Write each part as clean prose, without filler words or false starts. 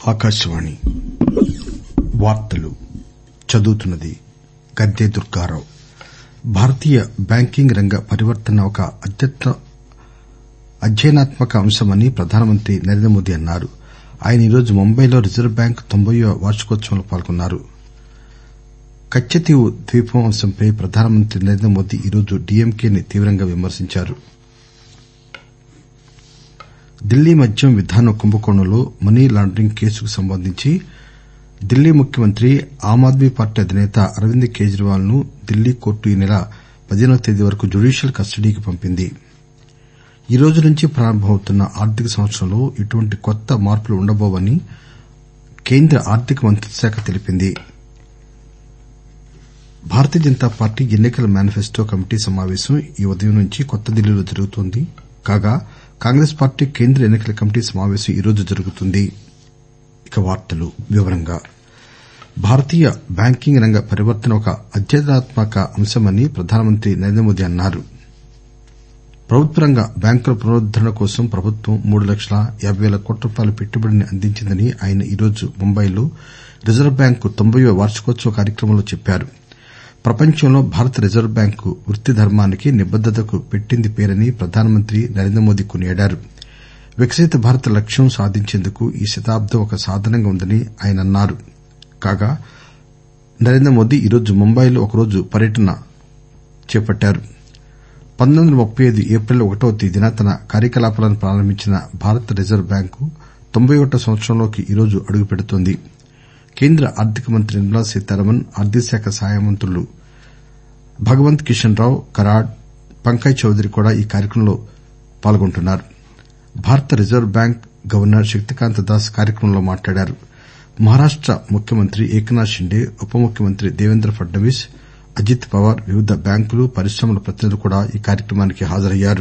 ఆకాశవాణి వార్తలు చదువుతున్నది గద్దె దుర్గారావు. భారతీయ బ్యాంకింగ్ రంగ పరివర్తన ఒక అధ్యయనాత్మక అంశమని ప్రధానమంత్రి నరేంద్రమోదీ అన్నారు. ఆయన ఈరోజు ముంబైలో రిజర్వు బ్యాంక్ 90వ వార్షికోత్సవంలో పాల్గొన్నారు. కచ్చతీవు ద్వీపం అంశంపై ప్రధానమంత్రి నరేంద్రమోదీ ఈరోజు డీఎంకేని తీవ్రంగా విమర్శించారు. ఢిల్లీ మద్యం విధానం కుంభకోణంలో మనీ లాండరింగ్ కేసుకు సంబంధించి ఢిల్లీ ముఖ్యమంత్రి ఆమ్ ఆద్మీ పార్టీ అధినేత అరవింద్ కేజ్రీవాల్ ను ఢిల్లీ కోర్టు ఈ నెల 15వ తేదీ వరకు జ్యుడీషియల్ కస్టడీకి పంపింది. ఈ రోజు నుంచి ప్రారంభమవుతున్న ఆర్థిక సంవత్సరంలో ఎటువంటి కొత్త మార్పులు ఉండబోవని కేంద్ర ఆర్థిక మంత్రిత్వశాఖ తెలిపింది. భారతీయ జనతా పార్టీ ఎన్నికల మేనిఫెస్టో కమిటీ సమావేశం ఈ ఉదయం నుంచి కొత్త ఢిల్లీలో జరుగుతోంది. కాగా కాంగ్రెస్ పార్టీ కేంద్ర ఎన్నికల కమిటీ సమావేశం ఈరోజు జరుగుతుంది. భారతీయ బ్యాంకింగ్ రంగ పరివర్తన ఒక అధ్యయనాత్మక అంశమని ప్రధానమంత్రి నరేంద్రమోదీ అన్నారు. ప్రభుత్వ రంగ బ్యాంకుల పునరుద్దరణ కోసం ప్రభుత్వం 3,50,000 కోట్ల రూపాయల పెట్టుబడిని అందించిందని ఆయన ఈరోజు ముంబైలో రిజర్వు బ్యాంకు 90వ వార్షికోత్సవ కార్యక్రమంలో చెప్పారు. ప్రపంచంలో భారత రిజర్వు బ్యాంకు వృత్తి ధర్మానికి నిబద్దతకు పెట్టింది పేరని ప్రధానమంత్రి నరేంద్రమోదీ కొనియాడారు. వికసిత భారత్ లక్ష్యం సాధించేందుకు ఈ శతాబ్దం ఒక సాధనంగా ఉందని ఆయన అన్నారు. కాగా నరేంద్రమోదీ ఈరోజు ముంబైలో ఒకరోజు పర్యటన చేపట్టారు. 1935 ఏప్రిల్ 1వ తేదీన తన కార్యకలాపాలను ప్రారంభించిన భారత రిజర్వు బ్యాంకు 91వ సంవత్సరంలోకి ఈరోజు అడుగుపెడుతోంది. కేంద్ర ఆర్థిక మంత్రి నిర్మలా సీతారామన్, ఆర్థిక శాఖ సహాయ మంత్రులు భగవంత్ కిషన్ రావు కరాడ్, పంకజ్ చౌదరి కూడా ఈ కార్యక్రమంలో పాల్గొంటున్నారు. Bharat reserve bank governor Shaktikanta Das కార్యక్రమంలో మాట్లాడారు. మహారాష్ట ముఖ్యమంత్రి ఏక్నాథ్ షిండే, ఉప ముఖ్యమంత్రి దేవేంద్ర ఫడ్నవీస్, అజిత్ పవార్, వివిధ బ్యాంకులు, పరిశ్రమల ప్రతినిధులు కూడా ఈ కార్యక్రమానికి హాజరయ్యారు.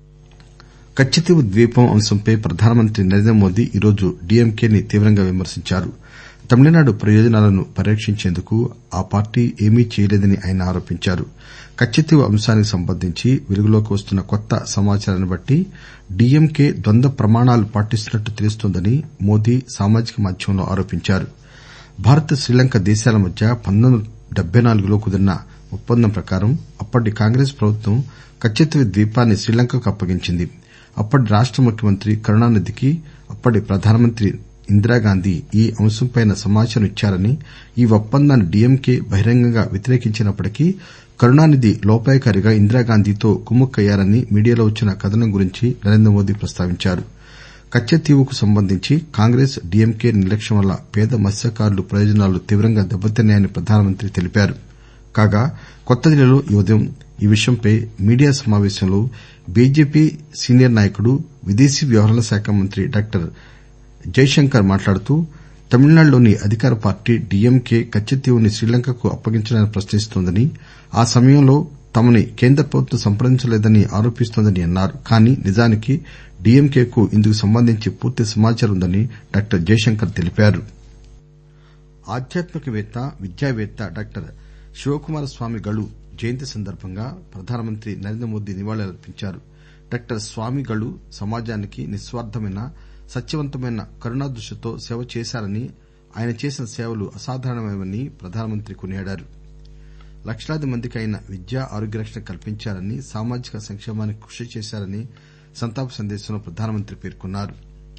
కచ్చతీవు ద్వీపం అంశంపై ప్రధానమంత్రి నరేంద్రమోదీ ఈరోజు డీఎంకేని తీవ్రంగా విమర్శించారు. తమిళనాడు ప్రయోజనాలను పరిరక్షించేందుకు ఆ పార్టీ ఏమీ చేయలేదని ఆయన ఆరోపించారు. కచ్చతీవు అంశానికి సంబంధించి వెలుగులోకి వస్తున్న కొత్త సమాచారాన్ని బట్టి డీఎంకే ద్వంద్వ ప్రమాణాలు పాటిస్తున్నట్టు తెలుస్తోందని మోదీ సామాజిక మాధ్యమంలో ఆరోపించారు. భారత్, శ్రీలంక దేశాల మధ్య 1974లో కుదిరిన ఒప్పందం ప్రకారం అప్పటి కాంగ్రెస్ ప్రభుత్వం కచ్చతీవు ద్వీపాన్ని శ్రీలంకకు అప్పగించింది. అప్పటి రాష్ట ముఖ్యమంత్రి కరుణానిధికి అప్పటి ప్రధానమంత్రి ఇందిరాగాంధీ ఈ అంశంపై సమాచారం ఇచ్చారని, ఈ ఒప్పందాన్ని డీఎంకే బహిరంగంగా వ్యతిరేకించినప్పటికీ కరుణానిధి లోపాయికారిగా ఇందిరాగాంధీతో కుమ్ముక్కయ్యారని మీడియాలో వచ్చిన కథనం గురించి నరేంద్రమోదీ ప్రస్తావించారు. కచ్చతీవుకు సంబంధించి కాంగ్రెస్, డీఎంకే నిర్లక్ష్యం వల్ల పేద మత్స్యకారుల ప్రయోజనాలు తీవ్రంగా దెబ్బతిన్నాయని ప్రధానమంత్రి తెలిపారు. కాగా కొత్తదిల్లీలో ఈ ఉదయం ఈ విషయంపై మీడియా సమావేశంలో బీజేపీ సీనియర్ నాయకుడు, విదేశీ వ్యవహారాల శాఖ మంత్రి డాక్టర్ జైశంకర్ మాట్లాడుతూ తమిళనాడులోని అధికార పార్టీ డీఎంకే కచ్చతీవుని శ్రీలంకకు అప్పగించడాన్ని ప్రశ్నిస్తోందని, ఆ సమయంలో తమని కేంద్ర ప్రభుత్వం సంప్రదించలేదని ఆరోపిస్తోందని అన్నారు. కానీ నిజానికి డీఎంకేకు ఇందుకు సంబంధించి పూర్తి సమాచారం ఉందని డాక్టర్ జైశంకర్ తెలిపారు. ఆధ్యాత్మికవేత్త, విద్యావేత్త డాక్టర్ శివకుమార స్వామి గళు జయంతి సందర్భంగా ప్రధానమంత్రి నరేంద్రమోదీ నివాళులర్పించారు. డాక్టర్ స్వామి గళు సమాజానికి నిస్వార్థమైన, సత్యవంతమైన కరుణాదృష్టితో సేవ చేశారని, ఆయన చేసిన సేవలు అసాధారణమైనవని ప్రధానమంత్రి కొనియాడారు. లక్షలాది మందికి ఆయన విద్య, ఆరోగ్య రక్షణ కల్పించారని, సామాజిక సంక్షేమానికి కృషి చేశారని సంతాప సందేశంలో ప్రధానమంత్రి పేర్కొన్నారు.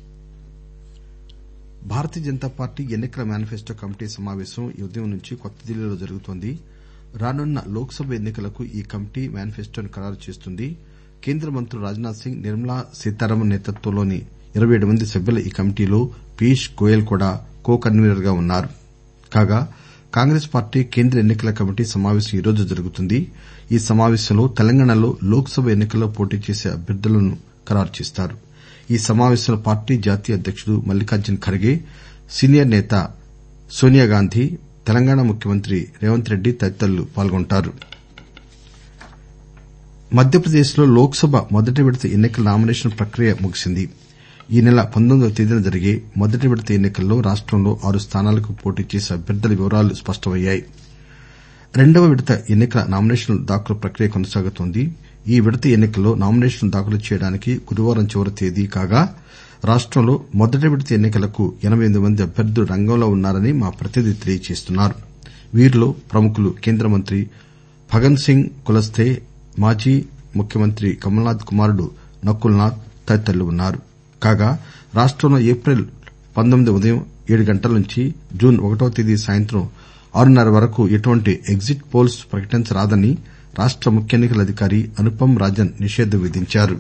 భారతీయ జనతా పార్టీ ఎన్నికల మేనిఫెస్టో కమిటీ సమావేశం ఈ ఉదయం నుంచి కొత్త ఢిల్లీలో జరుగుతోంది. రానున్న లోక్ సభ ఎన్నికలకు ఈ కమిటీ మేనిఫెస్టోను ఖరారు చేస్తుంది. కేంద్ర మంత్రులు రాజ్నాథ్ సింగ్, నిర్మలా సీతారామన్ నేతృత్వంలోని 27 మంది సభ్యుల ఈ కమిటీలో పీయూష్ గోయల్ కూడా కో కన్వీనర్ గా ఉన్నారు. కాగా కాంగ్రెస్ పార్టీ కేంద్ర ఎన్నికల కమిటీ సమావేశం ఈరోజు జరుగుతుంది. ఈ సమావేశంలో తెలంగాణలో లోక్ సభ ఎన్నికల్లో పోటీ చేసే అభ్యర్థులను ఖరారు చేస్తారు. ఈ సమావేశంలో పార్టీ జాతీయ అధ్యకుడు మల్లికార్జున్ ఖర్గే, సీనియర్ నేత సోనియాగాంధీ, తెలంగాణ ముఖ్యమంత్రి రేవంత్ రెడ్డి తదితరులు పాల్గొంటారు. మధ్యప్రదేశ్ లో లోక్ సభ మొదటి విడత ఎన్నికల నామినేషన్ ప్రక్రియ ముగిసింది. ఈ నెల 19వ తేదీన జరిగే మొదటి విడత ఎన్నికల్లో రాష్టంలో 6 స్థానాలకు పోటీ చేసే అభ్యర్థుల వివరాలు స్పష్టమయ్యాయి. రెండవ విడత ఎన్నికల నామినేషన్ల దాఖలు ప్రక్రియ కొనసాగుతోంది. ఈ విడత ఎన్నికల్లో నామినేషన్లు దాఖలు చేయడానికి గురువారం చివరి తేదీ కాగా రాష్టంలో మొదటి విడత ఎన్నికలకు 88 మంది అభ్యర్థులు రంగంలో ఉన్నారని మా ప్రతినిధి తెలియజేస్తున్నారు. వీరిలో ప్రముఖులు కేంద్ర మంత్రి ఫగ్గన్ సింగ్ కులస్తే, మాజీ ముఖ్యమంత్రి కమల్నాథ్ కుమారుడు నకుల్నాథ్ తదితరులు ఉన్నారు. కాగా రాష్టంలో ఏప్రిల్ 19 ఉదయం 7 గంటల నుంచి జూన్ 1వ తేదీ సాయంత్రం 6:30 వరకు ఎటువంటి ఎగ్జిట్ పోల్స్ ప్రకటించరాదని రాష్ట ముఖ్య ఎన్నికల అధికారి అనుపమ్ రాజన్ నిషేధం విధించారు.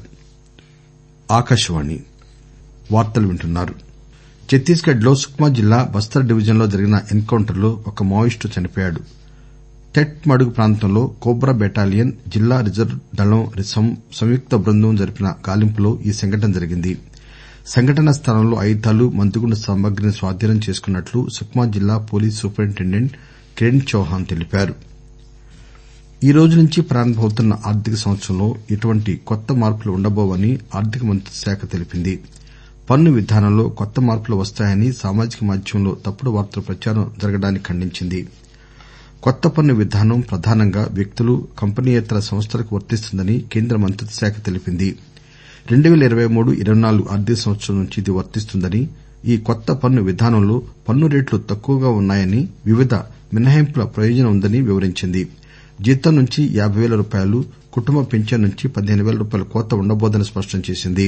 ఛత్తీస్ గఢ్ లో సుక్మా జిల్లా బస్తర్ డివిజన్ లో జరిగిన ఎన్ కౌంటర్ లో ఒక మావోయిస్టు చనిపోయాడు. తెట్ మడుగు ప్రాంతంలో కోబ్రా బెటాలియన్, జిల్లా రిజర్వ్ దళం సంయుక్త బృందం జరిపిన గాలింపులో ఈ సంఘటన జరిగింది. సంఘటనా స్థలంలో ఆయుధాలు, మందుగుండు సామగ్రిని స్వాధీనం చేసుకున్నట్లు సుక్మా జిల్లా పోలీస్ సూపరింటెండెంట్ కిరణ్ చౌహాన్ తెలిపారు. ఈ రోజు నుంచి ప్రారంభమవుతున్న ఆర్థిక సంవత్సరంలో ఎటువంటి కొత్త మార్పులు ఉండబోవని ఆర్థిక మంత్రిత్వ శాఖ తెలిపింది. పన్ను విధానంలో కొత్త మార్పులు వస్తాయని సామాజిక మాధ్యమంలో తప్పుడు వార్తలు ప్రచారం జరగడాన్ని ఖండించింది. కొత్త పన్ను విధానం ప్రధానంగా వ్యక్తులు, కంపెనీయేతర సంస్థలకు వర్తిస్తుందని కేంద్ర మంత్రిత్వ శాఖ తెలిపింది. 2023-24 ఆర్థిక సంవత్సరం నుంచి ఇది వర్తిస్తుందని, ఈ కొత్త పన్ను విధానంలో పన్ను రేట్లు తక్కువగా ఉన్నాయని, వివిధ మినహాయింపుల ప్రయోజనం ఉందని వివరించింది. జీతం నుంచి రూ. 50,000, కుటుంబ పింఛన్ నుంచి రూ. 15,000 కోత ఉండబోదని స్పష్టం చేసింది.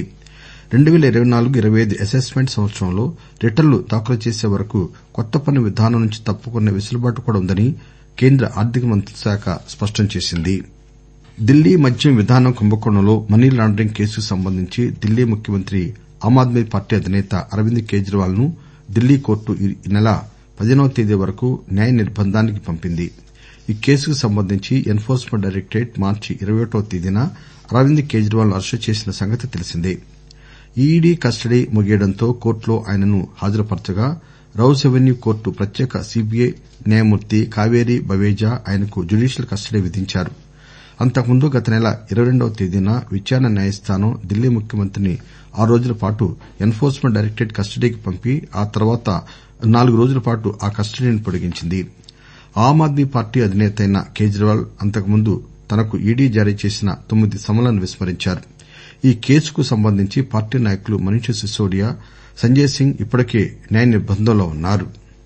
2024-25 అసెస్మెంట్ సంవత్సరంలో రిటర్నులు దాఖలు చేసే వరకు కొత్త పన్ను విధానం నుంచి తప్పుకునే వెసులుబాటు కూడా ఉందని కేంద్ర ఆర్థిక మంత్రిత్వ శాఖ స్పష్టం చేసింది. ఢిల్లీ మద్యం విధానం కుంభకోణంలో మనీ లాండరింగ్ కేసుకు సంబంధించి ఢిల్లీ ముఖ్యమంత్రి ఆమ్ ఆద్మీ పార్టీ అధినేత అరవింద్ కేజ్రీవాల్ ను ఢిల్లీ కోర్టు ఈ నెల 15వ తేదీ వరకు న్యాయ నిర్బంధానికి పంపింది. ఈ కేసుకు సంబంధించి ఎన్ ఫోర్స్మెంట్ డైరెక్టరేట్ మార్చి 21వ తేదీన అరవింద్ కేజ్రీవాల్ ను అరెస్టు చేసిన సంగతి తెలిసిందే. ఈడీ కస్టడీ ముగియడంతో కోర్టులో ఆయనను హాజరుపరచగా రౌస్ ఎవెన్యూ కోర్టు ప్రత్యేక సీబీఐ న్యాయమూర్తి కావేరీ బవేజా ఆయనకు జ్యుడీషియల్ కస్టడీ విధించారు. అంతకుముందు గత నెల 22వ తేదీన విచారణ న్యాయస్థానం ఢిల్లీ ముఖ్యమంత్రిని 6 రోజుల పాటు ఎన్ ఫోర్స్మెంట్ డైరెక్టరేట్ కస్టడీకి పంపి ఆ తర్వాత 4 రోజుల పాటు ఆ కస్టడీని పొడిగించింది. ఆమ్ ఆద్మీ పార్టీ అధినేతైన కేజ్రీవాల్ అంతకుముందు తనకు ఈడీ జారీ చేసిన 9 సమన్లను విస్మరించారు. ఈ కేసుకు సంబంధించి పార్టీ నాయకులు మనీష్ సిసోడియా, సంజయ్ సింగ్ ఇప్పటికే న్యాయ నిర్బంధంలో ఉన్నారు.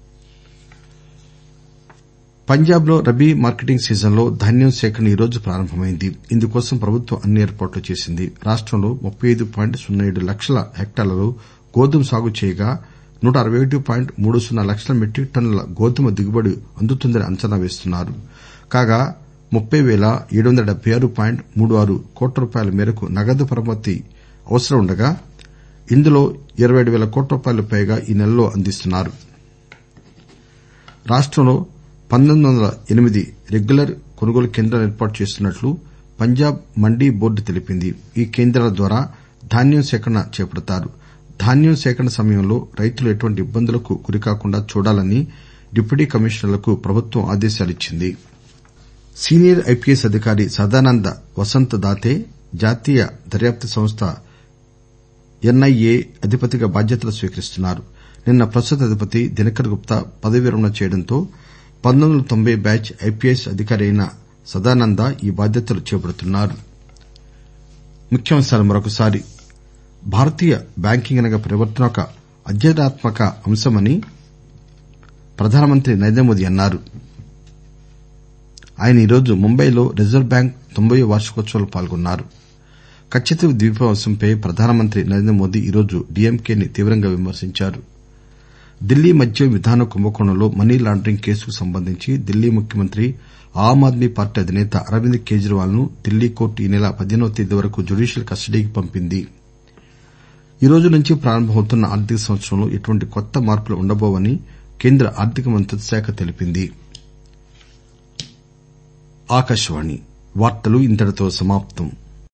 పంజాబ్ లో రబీ మార్కెటింగ్ సీజన్ లో ధాన్యం సేకరణ ఈ రోజు ప్రారంభమైంది. ఇందుకోసం ప్రభుత్వం అన్ని ఏర్పాట్లు చేసింది. రాష్టంలో 35.07 లక్షల హెక్టార్లలో గోధుమ సాగు చేయగా 161.30 లక్షల మెట్రిక్ టన్నుల గోధుమ దిగుబడి అందుతుందని అంచనా వేస్తున్నారు. కాగా 30,776.36 కోట్ల రూపాయల మేరకు నగదు పరపతి అవసరం ఉండగా ఇందులో 27,000 కోట్ల రూపాయలకు పైగా ఈ నెలలో అందిస్తున్నారు. రాష్టంలో 1908 రెగ్యులర్ కొనుగోలు కేంద్రాలు ఏర్పాటు చేస్తున్నట్లు పంజాబ్ మండీ బోర్డు తెలిపింది. ఈ కేంద్రాల ద్వారా ధాన్యం సేకరణ చేపడతారు. ధాన్యం సేకరణ సమయంలో రైతులు ఎటువంటి ఇబ్బందులకు గురికాకుండా చూడాలని డిప్యూటీ కమిషనర్లకు ప్రభుత్వం ఆదేశాలిచ్చింది. సీనియర్ ఐపీఎస్ అధికారి సదానంద వసంత్ దాతే జాతీయ దర్యాప్తు సంస్థ ఎన్ఐఏ అధిపతిగా బాధ్యతలు స్వీకరిస్తున్నారు. నిన్న ప్రస్తుత అధిపతి దినకర్ గుప్తా పదవీ విరమణ చేయడంతో 1990 బ్యాచ్ ఐపీఎస్ అధికారి అయిన సదానంద ఈ బాధ్యతలు చేపడుతున్నారు. భారతీయ బ్యాంకింగ్ రంగ పరివర్తన ఒక అధ్యయనాత్మక అంశమని ప్రధానమంత్రి నరేంద్ర మోదీ అన్నారు. ఆయన ఈరోజు ముంబైలో రిజర్వ్ బ్యాంక్ 90వ వార్షికోత్సవంలో పాల్గొన్నారు. కచ్చతీవు ద్వీపం అంశంపై ప్రధానమంత్రి నరేంద్ర మోదీ ఈరోజు డీఎంకేని తీవ్రంగా విమర్శించారు. ఢిల్లీ మద్యం విధాన కుంభకోణంలో మనీ లాండరింగ్ కేసుకు సంబంధించి ఢిల్లీ ముఖ్యమంత్రి ఆమ్ ఆద్మీ పార్టీ అధినేత అరవింద్ కేజ్రీవాల్ ను ఢిల్లీ కోర్టు ఈ నెల 15వ తేదీ వరకు జ్యుడీషియల్ కస్టడీకి పంపింది. ఈ రోజు నుంచి ప్రారంభమవుతున్న ఆర్థిక సంవత్సరంలో ఎటువంటి కొత్త మార్పులు ఉండబోవని కేంద్ర ఆర్థిక మంత్రిత్వ శాఖ తెలిపింది.